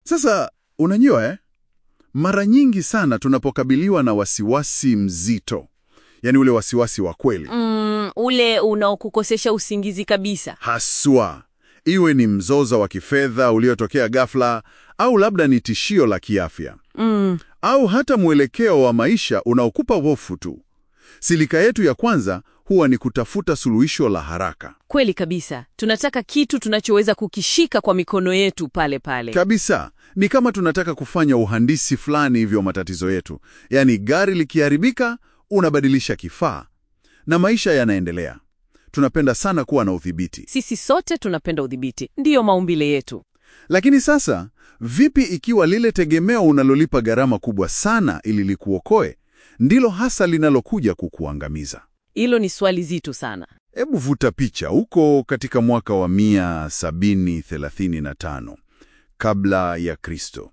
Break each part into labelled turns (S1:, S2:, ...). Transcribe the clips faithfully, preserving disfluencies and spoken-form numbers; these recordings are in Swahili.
S1: Sasa unajua eh, mara nyingi sana tunapokabiliwa na wasiwasi mzito, yani ule wasiwasi wa kweli,
S2: Mm, ule unaokukosesha usingizi kabisa.
S1: haswa iwe ni mzozo wa kifedha uliotokea ghafla, au labda ni tishio la kiafya,
S2: Mm.
S1: au hata mwelekeo wa maisha unaokupa hofu tu. Silika yetu ya kwanza huwa ni kutafuta suluhisho la haraka.
S2: Kweli kabisa. Tunataka kitu tunachoweza kukishika kwa mikono yetu pale pale.
S1: Kabisa, ni kama tunataka kufanya uhandisi fulani hivyo matatizo yetu. Yaani gari likiharibika, unabadilisha kifaa na maisha yanaendelea. Tunapenda sana kuwa na udhibiti.
S2: Sisi sote tunapenda udhibiti. Ndiyo maumbile yetu.
S1: Lakini sasa, vipi ikiwa lile tegemeo unalolipa gharama kubwa sana ili likuokoe ndilo hasa linalokuja kukuangamiza?
S2: Hilo ni swali zito sana.
S1: Hebu vuta picha huko katika mwaka wa mia sabini thelathini na tano kabla ya Kristo.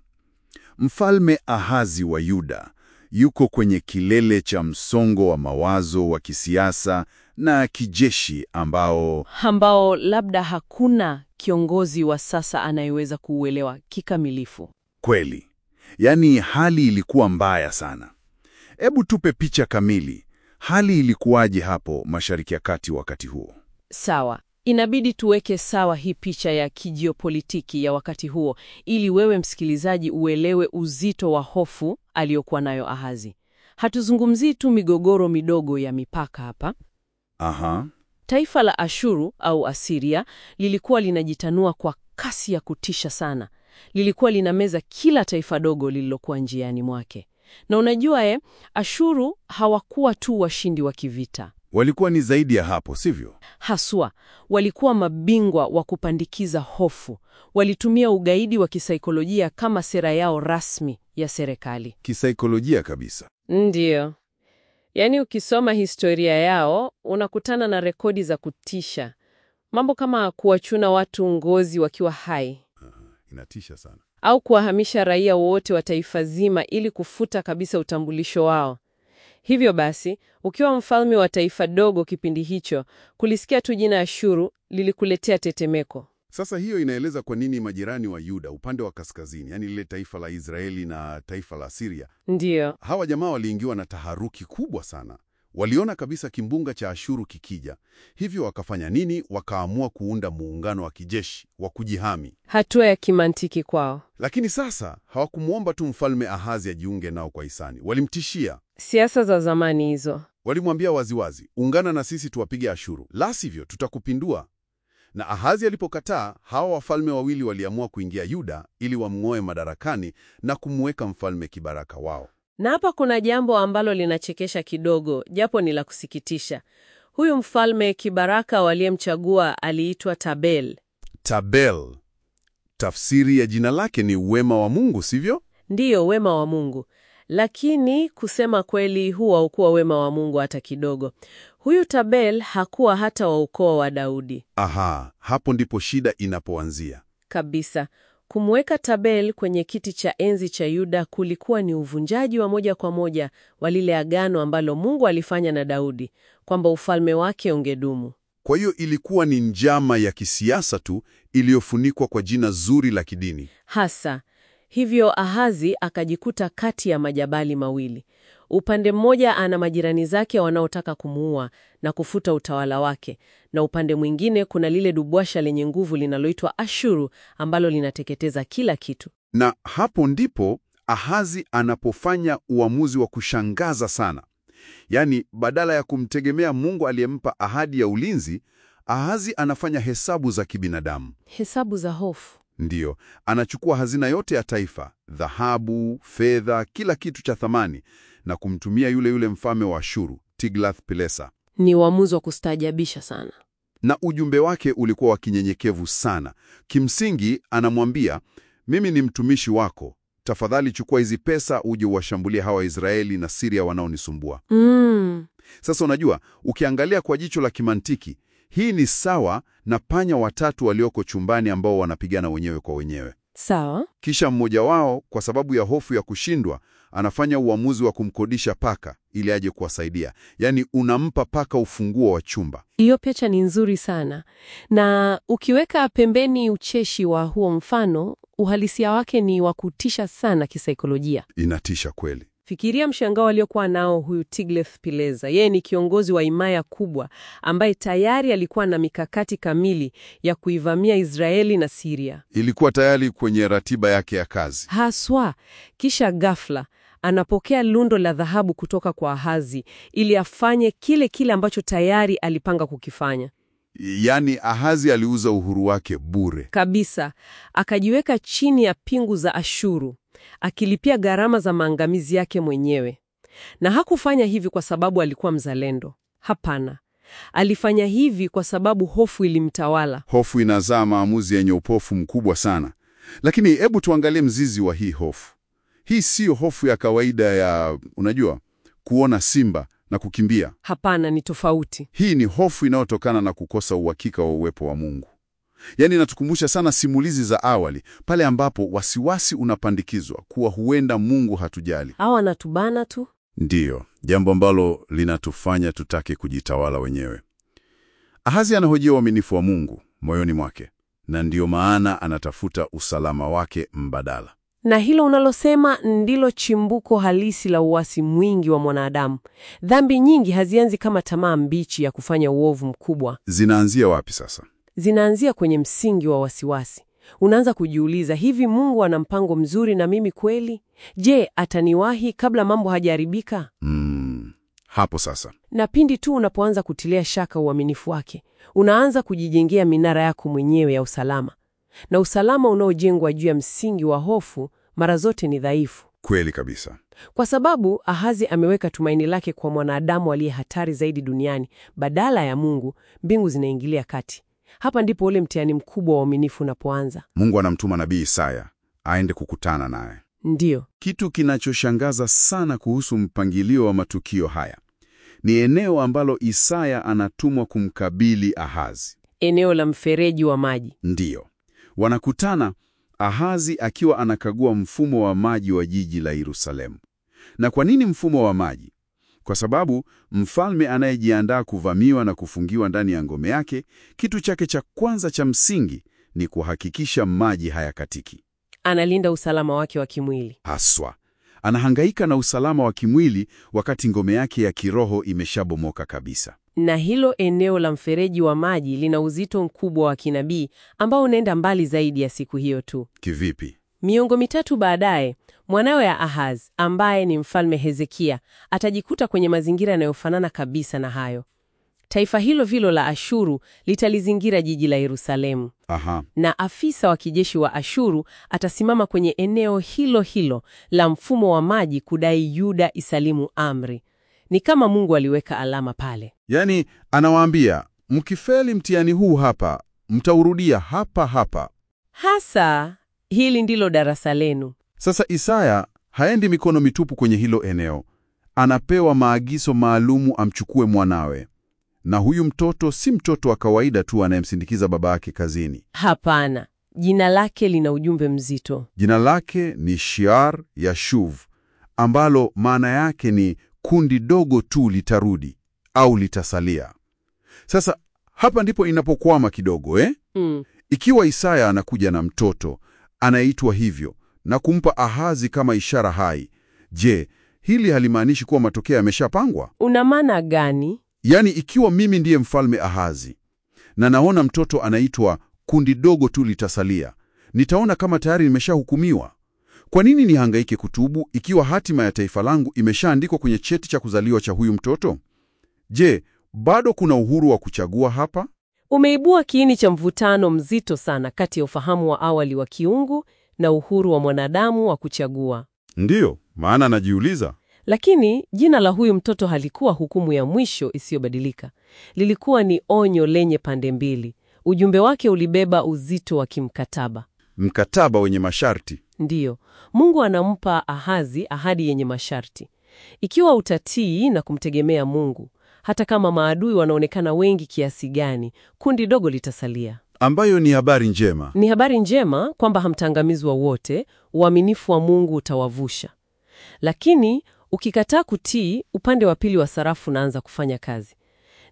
S1: Mfalme Ahazi wa Yuda yuko kwenye kilele cha msongo wa mawazo wa kisiasa na kijeshi ambao
S2: Ambao labda hakuna kiongozi wa sasa anayeweza kuuelewa kikamilifu.
S1: kweli, yaani hali ilikuwa mbaya sana. Hebu tupe picha kamili. Hali ilikuwaje hapo Mashariki ya Kati wakati huo?
S2: Sawa. Inabidi tuweke sawa hii picha ya kijiopolitiki ya wakati huo ili wewe msikilizaji uelewe uzito wa hofu aliyokuwa nayo Ahazi. Hatuzungumzii tu migogoro midogo ya mipaka hapa.
S1: Aha.
S2: Taifa la Ashuru au Asiria lilikuwa linajitanua kwa kasi ya kutisha sana. Lilikuwa linameza kila taifa dogo lililokuwa njiani mwake. Na unajua eh, Ashuru hawakuwa tu washindi wa kivita.
S1: Walikuwa ni zaidi ya hapo, sivyo?
S2: Haswa, walikuwa mabingwa wa kupandikiza hofu. Walitumia ugaidi wa kisaikolojia kama sera yao rasmi ya serikali.
S1: Kisaikolojia kabisa.
S2: Ndiyo. Yaani ukisoma historia yao, unakutana na rekodi za kutisha. Mambo kama kuwachuna watu ngozi wakiwa hai.
S1: Inatisha sana.
S2: Au kuwahamisha raia wote wa taifa zima ili kufuta kabisa utambulisho wao. Hivyo basi, ukiwa mfalme wa taifa dogo kipindi hicho, kulisikia tu jina Ashuru lilikuletea tetemeko.
S1: Sasa hiyo inaeleza kwa nini majirani wa Yuda upande wa kaskazini, yani lile taifa la Israeli na taifa la Syria,
S2: Ndiyo.
S1: hawa jamaa waliingiwa na taharuki kubwa sana. Waliona kabisa kimbunga cha Ashuru kikija. Hivyo wakafanya nini? Wakaamua kuunda muungano wa kijeshi wa kujihami.
S2: Hatua ya kimantiki kwao.
S1: Lakini sasa hawakumwomba tu mfalme Ahazi ajiunge nao kwa hisani. Walimtishia.
S2: Siasa za zamani hizo.
S1: Walimwambia waziwazi, ungana na sisi tuwapige Ashuru, la sivyo tutakupindua. Na Ahazi alipokataa, hawa wafalme wawili waliamua kuingia Yuda ili wamng'oe madarakani na kumweka mfalme kibaraka wao.
S2: Na hapa kuna jambo ambalo linachekesha kidogo, japo ni la kusikitisha. Huyu mfalme kibaraka waliyemchagua aliitwa Tabel.
S1: Tabel. Tafsiri ya jina lake ni wema wa Mungu, sivyo?
S2: Ndiyo, wema wa Mungu. Lakini kusema kweli, huwa haukuwa wema wa Mungu hata kidogo. Huyu Tabel hakuwa hata wa ukoo wa Daudi.
S1: Aha, hapo ndipo shida inapoanzia.
S2: Kabisa. Kumweka Tabel kwenye kiti cha enzi cha Yuda kulikuwa ni uvunjaji wa moja kwa moja wa lile agano ambalo Mungu alifanya na Daudi, kwamba ufalme wake ungedumu.
S1: Kwa hiyo ilikuwa ni njama ya kisiasa tu iliyofunikwa kwa jina zuri la kidini.
S2: Hasa. Hivyo Ahazi akajikuta kati ya majabali mawili. Upande mmoja ana majirani zake wanaotaka kumuua na kufuta utawala wake, na upande mwingine kuna lile dubwasha lenye nguvu linaloitwa Ashuru ambalo linateketeza kila kitu.
S1: Na hapo ndipo Ahazi anapofanya uamuzi wa kushangaza sana. Yaani, badala ya kumtegemea Mungu aliyempa ahadi ya ulinzi, Ahazi anafanya hesabu za kibinadamu.
S2: Hesabu za hofu.
S1: Ndiyo, anachukua hazina yote ya taifa, dhahabu, fedha, kila kitu cha thamani, na kumtumia yule yule mfalme wa Ashuru, Tiglath-Pilesa.
S2: Ni uamuzi wa kustaajabisha sana.
S1: Na ujumbe wake ulikuwa wa kinyenyekevu sana. Kimsingi, anamwambia, mimi ni mtumishi wako. Tafadhali chukua hizi pesa uje uwashambulie hawa Israeli na Syria wanaonisumbua.
S2: Mm.
S1: Sasa unajua, ukiangalia kwa jicho la kimantiki, hii ni sawa na panya watatu walioko chumbani ambao wanapigana wenyewe kwa wenyewe.
S2: Sawa.
S1: Kisha mmoja wao, kwa sababu ya hofu ya kushindwa, anafanya uamuzi wa kumkodisha paka ili aje kuwasaidia. Yaani unampa paka ufunguo wa chumba.
S2: Hiyo picha ni nzuri sana. Na ukiweka pembeni ucheshi wa huo mfano, uhalisia wake ni wa kutisha sana kisaikolojia.
S1: Inatisha kweli.
S2: Fikiria mshangao aliokuwa nao huyu Tiglath-Pileser. Yeye ni kiongozi wa himaya kubwa ambaye tayari alikuwa na mikakati kamili ya kuivamia Israeli na Syria.
S1: Ilikuwa tayari kwenye ratiba yake ya kazi.
S2: Haswa, kisha ghafla anapokea lundo la dhahabu kutoka kwa Ahazi ili afanye kile kile ambacho tayari alipanga kukifanya.
S1: Yaani Ahazi aliuza uhuru wake bure.
S2: Kabisa, akajiweka chini ya pingu za Ashuru, akilipia gharama za maangamizi yake mwenyewe. Na hakufanya hivi kwa sababu alikuwa mzalendo. Hapana. Alifanya hivi kwa sababu hofu ilimtawala.
S1: Hofu inazaa maamuzi yenye upofu mkubwa sana. Lakini hebu tuangalie mzizi wa hii hofu. Hii siyo hofu ya kawaida ya, unajua, kuona simba na kukimbia.
S2: Hapana, ni tofauti.
S1: Hii ni hofu inayotokana na kukosa uhakika wa uwepo wa Mungu. Yaani inatukumbusha sana simulizi za awali, pale ambapo wasiwasi unapandikizwa kuwa huenda Mungu hatujali.
S2: Au anatubana tu.
S1: Ndiyo, jambo ambalo linatufanya tutake kujitawala wenyewe. Ahazi anahojia uaminifu wa Mungu moyoni mwake, na ndiyo maana anatafuta usalama wake mbadala.
S2: Na hilo unalosema ndilo chimbuko halisi la uasi mwingi wa mwanadamu. Dhambi nyingi hazianzi kama tamaa mbichi ya kufanya uovu mkubwa.
S1: Zinaanzia wapi sasa?
S2: Zinaanzia kwenye msingi wa wasiwasi. Unaanza kujiuliza, hivi Mungu ana mpango mzuri na mimi kweli? Je, ataniwahi kabla mambo hajaharibika?
S1: Mm, hapo sasa.
S2: Na pindi tu unapoanza kutilia shaka uaminifu wake, unaanza kujijengea minara yako mwenyewe ya usalama. Na usalama unaojengwa juu ya msingi wa hofu mara zote ni dhaifu.
S1: Kweli kabisa.
S2: Kwa sababu Ahazi ameweka tumaini lake kwa mwanadamu aliye hatari zaidi duniani badala ya Mungu, mbingu zinaingilia kati. Hapa ndipo ule mtihani mkubwa wa uaminifu unapoanza.
S1: Mungu anamtuma nabii Isaya aende kukutana naye.
S2: Ndiyo.
S1: Kitu kinachoshangaza sana kuhusu mpangilio wa matukio haya ni eneo ambalo Isaya anatumwa kumkabili Ahazi.
S2: Eneo la mfereji wa maji.
S1: Ndiyo. Wanakutana, Ahazi akiwa anakagua mfumo wa maji wa jiji la Yerusalemu. Na kwa nini mfumo wa maji? Kwa sababu mfalme anayejiandaa kuvamiwa na kufungiwa ndani ya ngome yake, kitu chake cha kwanza cha msingi ni kuhakikisha maji hayakatiki.
S2: Analinda usalama wake wa kimwili.
S1: Haswa. Anahangaika na usalama wa kimwili wakati ngome yake ya kiroho imeshabomoka kabisa.
S2: Na hilo eneo la mfereji wa maji lina uzito mkubwa wa kinabii ambao unaenda mbali zaidi ya siku hiyo tu.
S1: Kivipi?
S2: Miongo mitatu baadaye, mwanawe ya Ahaz, ambaye ni mfalme Hezekia, atajikuta kwenye mazingira yanayofanana kabisa na hayo. Taifa hilo vilo la Ashuru litalizingira jiji la Yerusalemu.
S1: Aha.
S2: Na afisa wa kijeshi wa Ashuru atasimama kwenye eneo hilo hilo la mfumo wa maji kudai Yuda isalimu amri. Ni kama Mungu aliweka alama pale.
S1: Yaani anawaambia, mkifeli mtihani huu hapa, mtaurudia hapa hapa.
S2: Hasa, hili ndilo darasa lenu.
S1: Sasa Isaya haendi mikono mitupu kwenye hilo eneo. Anapewa maagizo maalumu amchukue mwanawe. Na huyu mtoto si mtoto wa kawaida tu anayemsindikiza baba yake kazini.
S2: Hapana. Jina lake lina ujumbe mzito.
S1: Jina lake ni Shear Yashuv, ambalo maana yake ni kundi dogo tu litarudi au litasalia. Sasa hapa ndipo inapokwama kidogo eh?
S2: Mm.
S1: Ikiwa Isaya anakuja na mtoto anaitwa hivyo na kumpa Ahazi kama ishara hai, je, hili halimaanishi kuwa matokeo yameshapangwa?
S2: Una maana gani?
S1: Yaani ikiwa mimi ndiye mfalme Ahazi na naona mtoto anaitwa kundi dogo tu litasalia, nitaona kama tayari nimeshahukumiwa. Kwa nini nihangaike kutubu ikiwa hatima ya taifa langu imeshaandikwa kwenye cheti cha kuzaliwa cha huyu mtoto? Je, bado kuna uhuru wa kuchagua hapa?
S2: Umeibua kiini cha mvutano mzito sana kati ya ufahamu wa awali wa kiungu na uhuru wa mwanadamu wa kuchagua.
S1: Ndiyo, maana najiuliza.
S2: Lakini jina la huyu mtoto halikuwa hukumu ya mwisho isiyobadilika. Lilikuwa ni onyo lenye pande mbili. Ujumbe wake ulibeba uzito wa kimkataba.
S1: Mkataba wenye masharti.
S2: Ndiyo, Mungu anampa Ahazi ahadi yenye masharti. Ikiwa utatii na kumtegemea Mungu, hata kama maadui wanaonekana wengi kiasi gani, kundi dogo litasalia.
S1: Ambayo ni habari njema.
S2: Ni habari njema kwamba hamtangamizwa wote, uaminifu wa Mungu utawavusha. Lakini ukikataa kutii, upande wa pili wa sarafu unaanza kufanya kazi.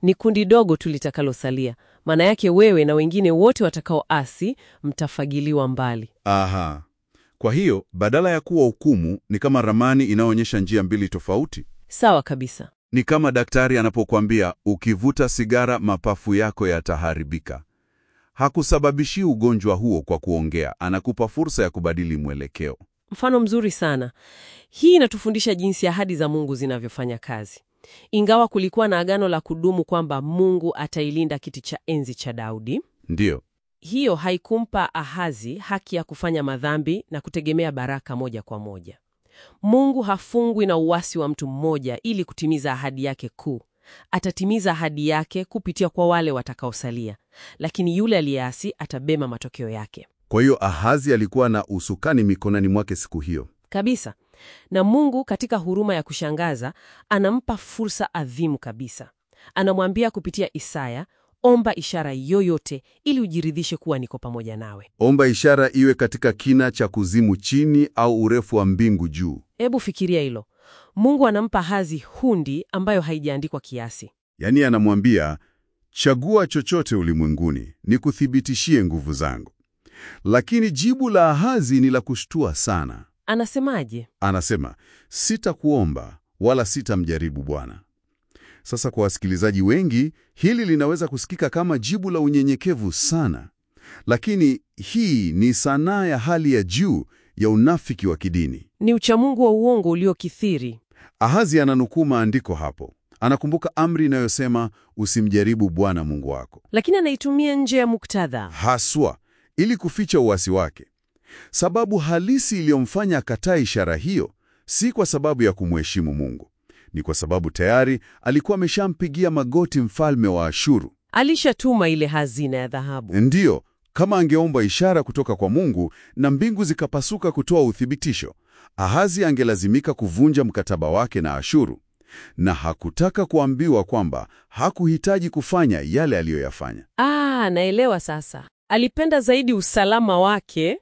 S2: ni kundi dogo tu litakalosalia. Maana yake wewe na wengine wote watakaoasi mtafagiliwa mbali.
S1: Aha. Kwa hiyo, badala ya kuwa hukumu, ni kama ramani inayoonyesha njia mbili tofauti.
S2: Sawa kabisa.
S1: Ni kama daktari anapokuambia ukivuta sigara mapafu yako yataharibika. Hakusababishi ugonjwa huo kwa kuongea, anakupa fursa ya kubadili mwelekeo.
S2: Mfano mzuri sana. Hii inatufundisha jinsi ahadi za Mungu zinavyofanya kazi. Ingawa kulikuwa na agano la kudumu kwamba Mungu atailinda kiti cha enzi cha Daudi,
S1: Ndiyo.
S2: hiyo haikumpa Ahazi haki ya kufanya madhambi na kutegemea baraka moja kwa moja. Mungu hafungwi na uasi wa mtu mmoja ili kutimiza ahadi yake kuu. Atatimiza ahadi yake kupitia kwa wale watakaosalia, lakini yule aliyeasi atabeba matokeo yake.
S1: Kwa hiyo Ahazi alikuwa na usukani mikononi mwake siku hiyo.
S2: Kabisa. Na Mungu katika huruma ya kushangaza anampa fursa adhimu kabisa. Anamwambia kupitia Isaya, omba ishara yoyote ili ujiridhishe kuwa niko pamoja nawe.
S1: Omba ishara iwe katika kina cha kuzimu chini au urefu wa mbingu juu.
S2: Hebu fikiria hilo. Mungu anampa Ahazi hundi ambayo haijaandikwa kiasi.
S1: Yaani anamwambia, chagua chochote ulimwenguni, nikuthibitishie nguvu zangu. Lakini jibu la Ahazi ni la kushtua sana.
S2: Anasemaje?
S1: Anasema, sitakuomba wala sitamjaribu Bwana. Sasa kwa wasikilizaji wengi, hili linaweza kusikika kama jibu la unyenyekevu sana. Lakini hii ni sanaa ya hali ya juu ya unafiki wa kidini.
S2: Ni uchamungu wa uongo uliokithiri.
S1: Ahazi ananukuu maandiko hapo. Anakumbuka amri inayosema usimjaribu Bwana Mungu wako.
S2: Lakini anaitumia nje ya muktadha.
S1: Haswa, ili kuficha uasi wake. Sababu halisi iliyomfanya akataa ishara hiyo, si kwa sababu ya kumheshimu Mungu. Ni kwa sababu tayari alikuwa ameshampigia magoti mfalme wa Ashuru.
S2: Alishatuma ile hazina ya dhahabu.
S1: Ndiyo, kama angeomba ishara kutoka kwa Mungu na mbingu zikapasuka kutoa uthibitisho, Ahazi angelazimika kuvunja mkataba wake na Ashuru. Na hakutaka kuambiwa kwamba hakuhitaji kufanya yale aliyoyafanya.
S2: Ah, naelewa sasa. Alipenda zaidi usalama wake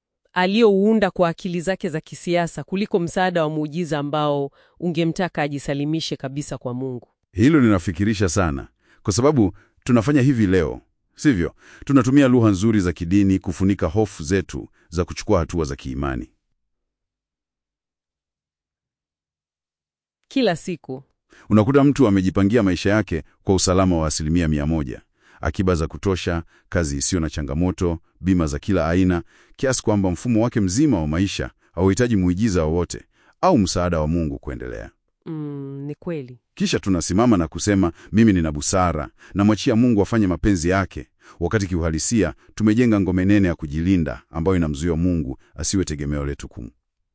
S2: aliyouunda kwa akili zake za kisiasa kuliko msaada wa muujiza ambao ungemtaka ajisalimishe kabisa kwa Mungu.
S1: Hilo linafikirisha sana, kwa sababu tunafanya hivi leo, sivyo? Tunatumia lugha nzuri za kidini kufunika hofu zetu za kuchukua hatua za kiimani.
S2: Kila siku
S1: Unakuta mtu amejipangia maisha yake kwa usalama wa asilimia mia moja. Akiba za kutosha, kazi isiyo na changamoto, bima za kila aina, kiasi kwamba mfumo wake mzima wa maisha hauhitaji muujiza wowote au msaada wa Mungu kuendelea.
S2: mm, ni kweli.
S1: Kisha tunasimama na kusema, mimi nina busara, namwachia Mungu afanye mapenzi yake, wakati kiuhalisia tumejenga ngome nene ya kujilinda ambayo inamzuia Mungu asiwe tegemeo letu kuu.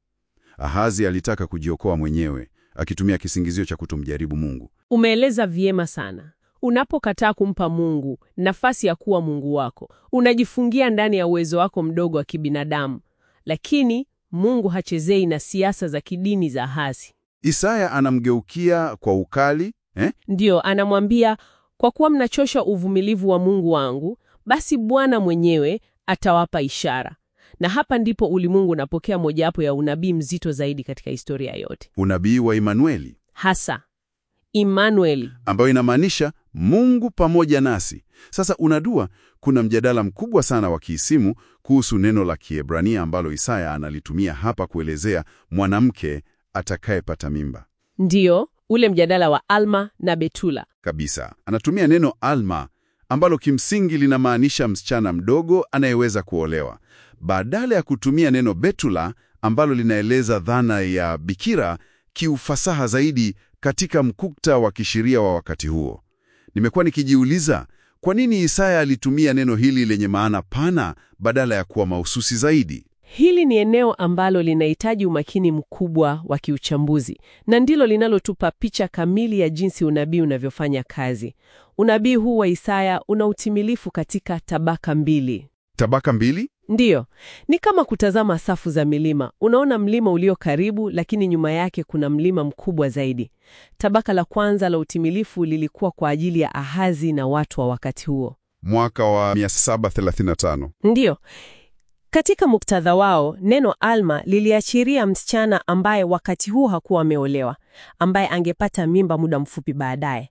S1: Ahazi alitaka kujiokoa mwenyewe, akitumia kisingizio cha kutomjaribu Mungu.
S2: Umeeleza vyema sana. Unapokataa kumpa Mungu nafasi ya kuwa Mungu wako, unajifungia ndani ya uwezo wako mdogo wa kibinadamu. Lakini Mungu hachezei na siasa za kidini za Ahazi.
S1: Isaya anamgeukia kwa ukali, eh?
S2: Ndiyo, anamwambia, kwa kuwa mnachosha uvumilivu wa Mungu wangu, basi Bwana mwenyewe atawapa ishara. Na hapa ndipo ulimwengu unapokea mojawapo ya unabii mzito zaidi katika historia yote.
S1: Unabii wa Imanueli.
S2: Hasa Immanueli,
S1: ambayo inamaanisha Mungu pamoja nasi. Sasa unadua, kuna mjadala mkubwa sana wa kiisimu kuhusu neno la Kiebrania ambalo Isaya analitumia hapa kuelezea mwanamke atakayepata mimba.
S2: Ndiyo, ule mjadala wa Alma na Betula.
S1: Kabisa. Anatumia neno Alma ambalo kimsingi linamaanisha msichana mdogo anayeweza kuolewa, badala ya kutumia neno Betula ambalo linaeleza dhana ya bikira kiufasaha zaidi katika mkukta wa kisheria wa wakati huo. Nimekuwa nikijiuliza, kwa nini Isaya alitumia neno hili lenye maana pana badala ya kuwa mahususi zaidi?
S2: Hili ni eneo ambalo linahitaji umakini mkubwa wa kiuchambuzi, na ndilo linalotupa picha kamili ya jinsi unabii unavyofanya kazi. Unabii huu wa Isaya una utimilifu katika tabaka mbili.
S1: Tabaka mbili?
S2: Ndiyo, ni kama kutazama safu za milima. Unaona mlima ulio karibu, lakini nyuma yake kuna mlima mkubwa zaidi. Tabaka la kwanza la utimilifu lilikuwa kwa ajili ya Ahazi na watu wa wakati huo,
S1: mwaka wa mia saba thelathini na tano.
S2: Ndiyo. Katika muktadha wao, neno Alma liliashiria msichana ambaye wakati huo hakuwa ameolewa, ambaye angepata mimba muda mfupi baadaye.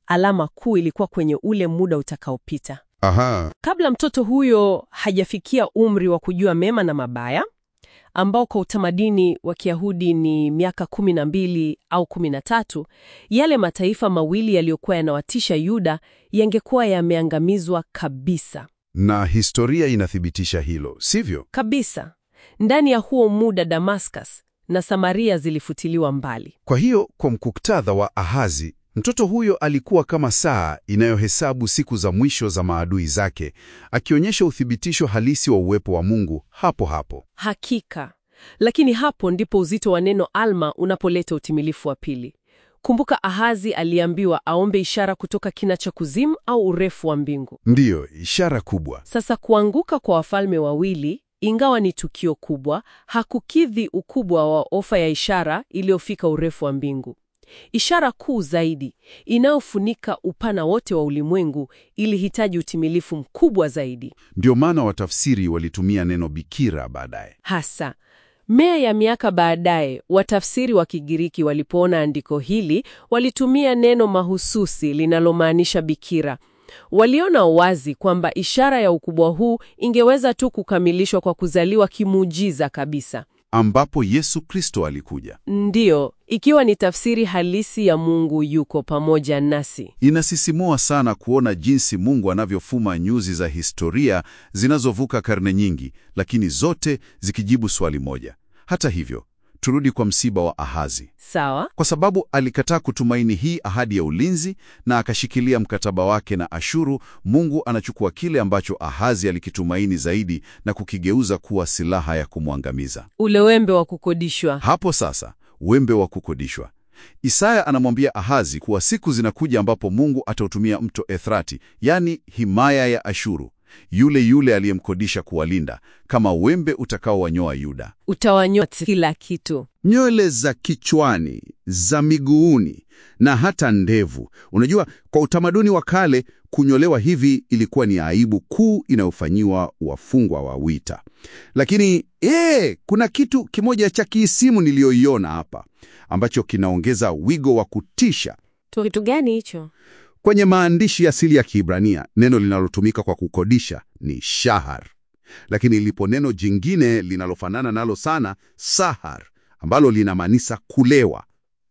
S2: alama kuu ilikuwa kwenye ule muda utakaopita.
S1: Aha.
S2: Kabla mtoto huyo hajafikia umri wa kujua mema na mabaya, ambao kwa utamaduni wa Kiyahudi ni miaka kumi na mbili au kumi na tatu, yale mataifa mawili yaliyokuwa yanawatisha Yuda yangekuwa yameangamizwa kabisa.
S1: Na historia inathibitisha hilo, sivyo?
S2: Kabisa. Ndani ya huo muda Damascus na Samaria zilifutiliwa mbali.
S1: Kwa hiyo, kwa muktadha wa Ahazi, mtoto huyo alikuwa kama saa inayohesabu siku za mwisho za maadui zake, akionyesha uthibitisho halisi wa uwepo wa Mungu hapo hapo.
S2: Hakika. Lakini hapo ndipo uzito wa neno Alma unapoleta utimilifu wa pili. Kumbuka, Ahazi aliambiwa aombe ishara kutoka kina cha kuzimu au urefu wa mbingu.
S1: Ndiyo, ishara kubwa.
S2: Sasa kuanguka kwa wafalme wawili, ingawa ni tukio kubwa, hakukidhi ukubwa wa ofa ya ishara iliyofika urefu wa mbingu. Ishara kuu zaidi inayofunika upana wote wa ulimwengu ilihitaji utimilifu mkubwa zaidi.
S1: Ndio maana watafsiri walitumia neno bikira baadaye.
S2: Hasa mea ya miaka baadaye, watafsiri wa Kigiriki walipoona andiko hili walitumia neno mahususi linalomaanisha bikira. Waliona wazi kwamba ishara ya ukubwa huu ingeweza tu kukamilishwa kwa kuzaliwa kimuujiza kabisa,
S1: ambapo Yesu Kristo alikuja.
S2: Ndiyo, ikiwa ni tafsiri halisi ya Mungu yuko pamoja nasi.
S1: Inasisimua sana kuona jinsi Mungu anavyofuma nyuzi za historia zinazovuka karne nyingi, lakini zote zikijibu swali moja. Hata hivyo, turudi kwa msiba wa Ahazi.
S2: Sawa.
S1: Kwa sababu alikataa kutumaini hii ahadi ya ulinzi na akashikilia mkataba wake na Ashuru, Mungu anachukua kile ambacho Ahazi alikitumaini zaidi na kukigeuza kuwa silaha ya kumwangamiza.
S2: Ule wembe wa kukodishwa.
S1: Hapo sasa, wembe wa kukodishwa. Isaya anamwambia Ahazi kuwa siku zinakuja ambapo Mungu atautumia mto Efrati, yani himaya ya Ashuru, yule yule aliyemkodisha kuwalinda, kama wembe utakaowanyoa Yuda.
S2: Utawanyoa kila kitu.
S1: Nywele za kichwani, za miguuni na hata ndevu. Unajua, kwa utamaduni wa kale, kunyolewa hivi ilikuwa ni aibu kuu inayofanyiwa wafungwa wa wita. Lakini ee, kuna kitu kimoja cha kiisimu niliyoiona hapa ambacho kinaongeza wigo wa kutisha.
S2: Kitu gani hicho?
S1: Kwenye maandishi asili ya Kiebrania, neno linalotumika kwa kukodisha ni shahar. Lakini lipo neno jingine linalofanana nalo sana, sahar, ambalo linamaanisha kulewa.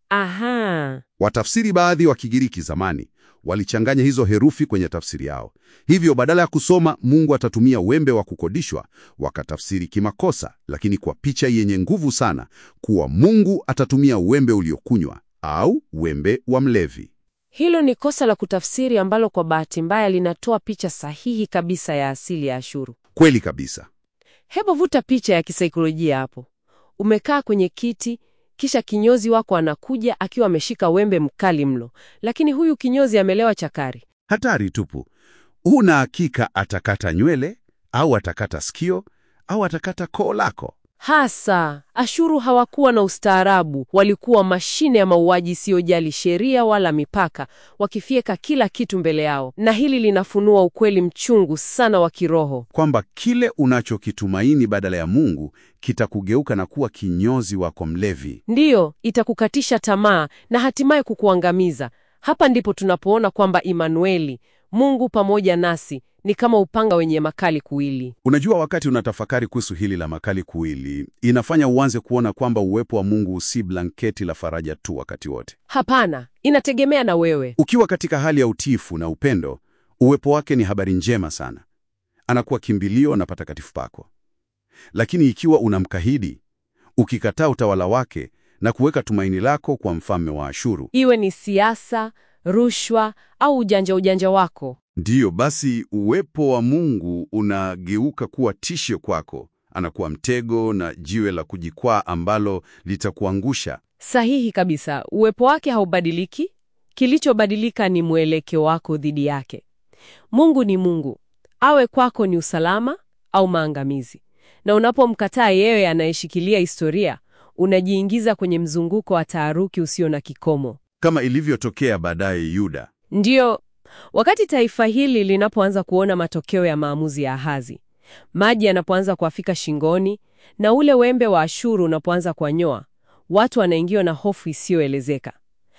S2: Aha.
S1: Watafsiri baadhi wa Kigiriki zamani walichanganya hizo herufi kwenye tafsiri yao. Hivyo badala ya kusoma Mungu atatumia wembe wa kukodishwa, wakatafsiri kimakosa, lakini kwa picha yenye nguvu sana, kuwa Mungu atatumia wembe uliokunywa au wembe wa mlevi.
S2: Hilo ni kosa la kutafsiri ambalo kwa bahati mbaya linatoa picha sahihi kabisa ya asili ya Ashuru.
S1: Kweli kabisa.
S2: Hebu vuta picha ya kisaikolojia hapo. Umekaa kwenye kiti, kisha kinyozi wako anakuja akiwa ameshika wembe mkali mlo, lakini huyu kinyozi amelewa chakari.
S1: Hatari tupu. Huna hakika atakata nywele au atakata sikio au atakata koo lako.
S2: Hasa, Ashuru hawakuwa na ustaarabu, walikuwa mashine ya mauaji isiyojali sheria wala mipaka, wakifieka kila kitu mbele yao. Na hili linafunua ukweli mchungu sana wa kiroho,
S1: kwamba kile unachokitumaini badala ya Mungu kitakugeuka na kuwa kinyozi wako mlevi.
S2: Ndiyo, itakukatisha tamaa na hatimaye kukuangamiza. Hapa ndipo tunapoona kwamba Imanueli, Mungu pamoja nasi, ni kama upanga wenye makali kuwili.
S1: Unajua, wakati unatafakari kuhusu hili la makali kuwili, inafanya uanze kuona kwamba uwepo wa Mungu si blanketi la faraja tu wakati wote.
S2: Hapana, inategemea na wewe.
S1: Ukiwa katika hali ya utiifu na upendo, uwepo wake ni habari njema sana. Anakuwa kimbilio na patakatifu pako. Lakini ikiwa unamkahidi, ukikataa utawala wake na kuweka tumaini lako kwa mfalme wa Ashuru,
S2: iwe ni siasa, rushwa au ujanja ujanja wako,
S1: ndiyo basi uwepo wa Mungu unageuka kuwa tishio kwako. Anakuwa mtego na jiwe la kujikwaa ambalo litakuangusha.
S2: Sahihi kabisa. Uwepo wake haubadiliki. Kilichobadilika ni mwelekeo wako dhidi yake. Mungu ni Mungu, awe kwako ni usalama au maangamizi. Na unapomkataa yeye anayeshikilia historia, unajiingiza kwenye mzunguko wa taharuki usio na kikomo,
S1: kama ilivyotokea baadaye Yuda.
S2: Ndiyo, wakati taifa hili linapoanza kuona matokeo ya maamuzi ya Ahazi, maji yanapoanza kuafika shingoni na ule wembe wa Ashuru unapoanza kuwanyoa, watu wanaingiwa na hofu isiyoelezeka.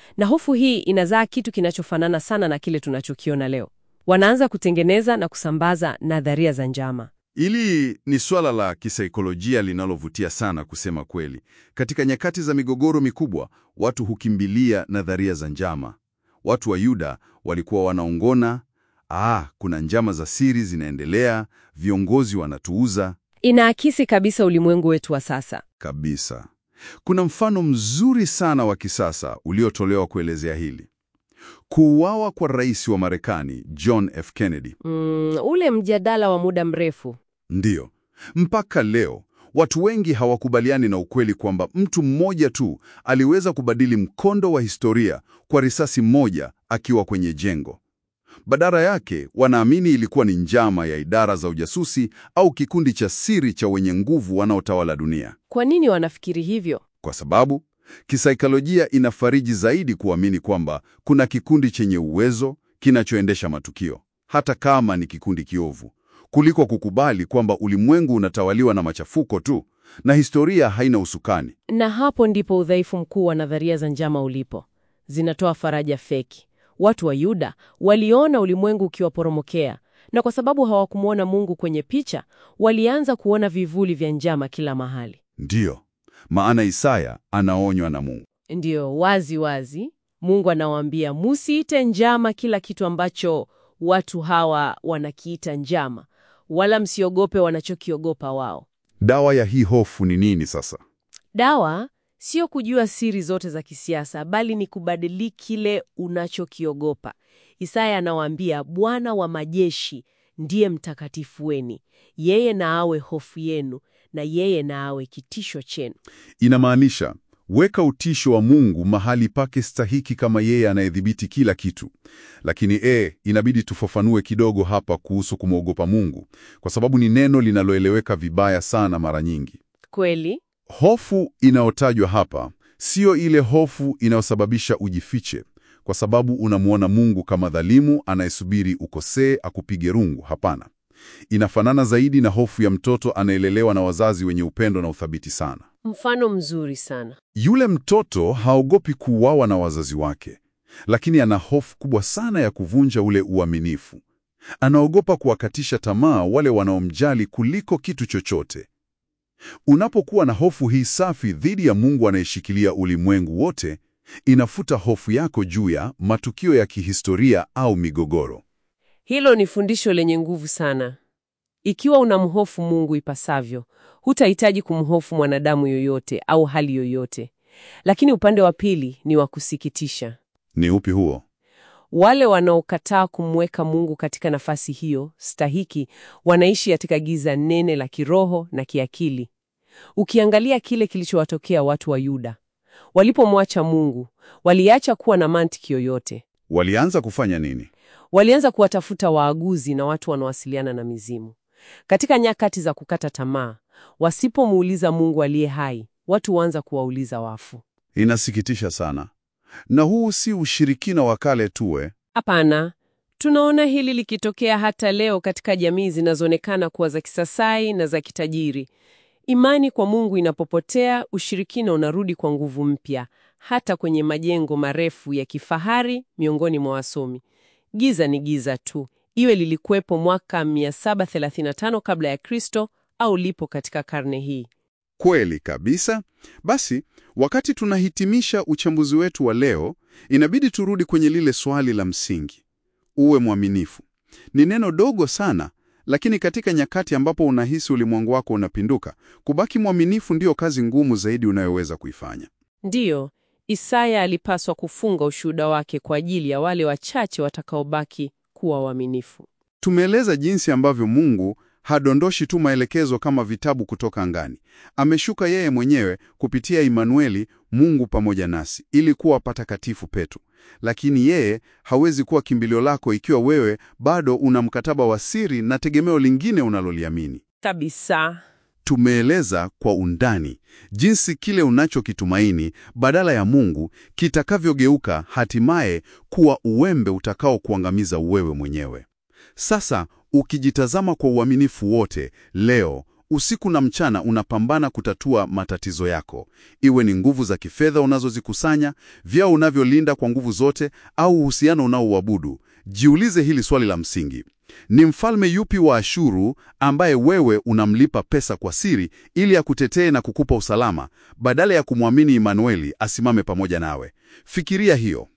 S2: Na hofu hii inazaa kitu kinachofanana sana na kile tunachokiona leo. Wanaanza kutengeneza na kusambaza nadharia za njama.
S1: Hili ni swala la kisaikolojia linalovutia sana kusema kweli. Katika nyakati za migogoro mikubwa, watu hukimbilia nadharia za njama. Watu wa Yuda walikuwa wanaongona, ah, kuna njama za siri zinaendelea, viongozi wanatuuza.
S2: Inaakisi kabisa ulimwengu wetu wa sasa.
S1: Kabisa. Kuna mfano mzuri sana wa kisasa uliotolewa kuelezea hili. Kuuawa kwa rais wa Marekani, John F. Kennedy.
S2: Mm, ule mjadala wa muda mrefu.
S1: Ndiyo. Mpaka leo, watu wengi hawakubaliani na ukweli kwamba mtu mmoja tu aliweza kubadili mkondo wa historia kwa risasi moja akiwa kwenye jengo. Badala yake, wanaamini ilikuwa ni njama ya idara za ujasusi au kikundi cha siri cha wenye nguvu wanaotawala dunia.
S2: Kwa nini wanafikiri hivyo?
S1: Kwa sababu kisaikolojia inafariji zaidi kuamini kwamba kuna kikundi chenye uwezo kinachoendesha matukio, hata kama ni kikundi kiovu, kuliko kukubali kwamba ulimwengu unatawaliwa na machafuko tu na historia haina usukani.
S2: Na hapo ndipo udhaifu mkuu wa nadharia za njama ulipo. Zinatoa faraja feki. Watu wa Yuda waliona ulimwengu ukiwaporomokea, na kwa sababu hawakumwona Mungu kwenye picha, walianza kuona vivuli vya njama kila mahali.
S1: Ndiyo maana Isaya anaonywa na Mungu.
S2: Ndiyo, wazi wazi Mungu anawaambia, musiite njama kila kitu ambacho watu hawa wanakiita njama, wala msiogope wanachokiogopa wao.
S1: Dawa ya hii hofu ni nini sasa?
S2: Dawa sio kujua siri zote za kisiasa, bali ni kubadili kile unachokiogopa. Isaya anawaambia, Bwana wa majeshi ndiye mtakatifu wenu, yeye na awe hofu yenu, na yeye na awe kitisho chenu.
S1: Inamaanisha, weka utisho wa Mungu mahali pake stahiki kama yeye anayedhibiti kila kitu. Lakini e, inabidi tufafanue kidogo hapa kuhusu kumwogopa Mungu, kwa sababu ni neno linaloeleweka vibaya sana mara nyingi.
S2: Kweli?
S1: Hofu inayotajwa hapa sio ile hofu inayosababisha ujifiche kwa sababu unamuona Mungu kama dhalimu anayesubiri ukosee akupige rungu. Hapana. Inafanana zaidi na hofu ya mtoto anayelelewa na wazazi wenye upendo na uthabiti sana.
S2: Mfano mzuri sana.
S1: Yule mtoto haogopi kuuawa na wazazi wake, lakini ana hofu kubwa sana ya kuvunja ule uaminifu. Anaogopa kuwakatisha tamaa wale wanaomjali kuliko kitu chochote. Unapokuwa na hofu hii safi dhidi ya Mungu anayeshikilia ulimwengu wote, inafuta hofu yako juu ya matukio ya kihistoria au migogoro.
S2: Hilo ni fundisho lenye nguvu sana. Ikiwa unamhofu Mungu ipasavyo, hutahitaji kumhofu mwanadamu yoyote au hali yoyote. Lakini upande wa pili ni wa kusikitisha.
S1: Ni upi huo?
S2: Wale wanaokataa kumweka Mungu katika nafasi hiyo stahiki wanaishi katika giza nene la kiroho na kiakili. Ukiangalia kile kilichowatokea watu wa Yuda, walipomwacha Mungu, waliacha kuwa na mantiki yoyote.
S1: Walianza kufanya nini?
S2: Walianza kuwatafuta waaguzi na watu wanaowasiliana na mizimu. Katika nyakati za kukata tamaa, wasipomuuliza Mungu aliye hai, watu huanza kuwauliza wafu.
S1: Inasikitisha sana. Na huu si ushirikina wa kale tuwe.
S2: Hapana. Tunaona hili likitokea hata leo katika jamii zinazoonekana kuwa za kisasai na za kitajiri. Imani kwa Mungu inapopotea, ushirikina unarudi kwa nguvu mpya, hata kwenye majengo marefu ya kifahari miongoni mwa wasomi. Giza ni giza tu, iwe lilikuwepo mwaka mia saba thelathini na tano kabla ya Kristo au lipo katika karne hii.
S1: Kweli kabisa. Basi, wakati tunahitimisha uchambuzi wetu wa leo, inabidi turudi kwenye lile swali la msingi. Uwe mwaminifu. Ni neno dogo sana, lakini katika nyakati ambapo unahisi ulimwengu wako unapinduka, kubaki mwaminifu ndio kazi ngumu zaidi unayoweza kuifanya.
S2: Ndiyo, Isaya alipaswa kufunga ushuhuda wake kwa ajili ya wale wachache watakaobaki kuwa waaminifu.
S1: Tumeeleza jinsi ambavyo Mungu hadondoshi tu maelekezo kama vitabu kutoka angani. Ameshuka yeye mwenyewe kupitia Imanueli, Mungu pamoja nasi, ili kuwa patakatifu petu. Lakini yeye hawezi kuwa kimbilio lako ikiwa wewe bado una mkataba wa siri na tegemeo lingine unaloliamini.
S2: Kabisa.
S1: Tumeeleza kwa undani jinsi kile unachokitumaini badala ya Mungu kitakavyogeuka hatimaye kuwa uwembe utakao kuangamiza wewe mwenyewe. Sasa ukijitazama kwa uaminifu wote leo, usiku na mchana unapambana kutatua matatizo yako, iwe ni nguvu za kifedha unazozikusanya, vyao unavyolinda kwa nguvu zote, au uhusiano unaouabudu. Jiulize hili swali la msingi: ni mfalme yupi wa Ashuru ambaye wewe unamlipa pesa kwa siri ili akutetee na kukupa usalama, badala ya kumwamini Imanueli asimame pamoja nawe? Fikiria hiyo.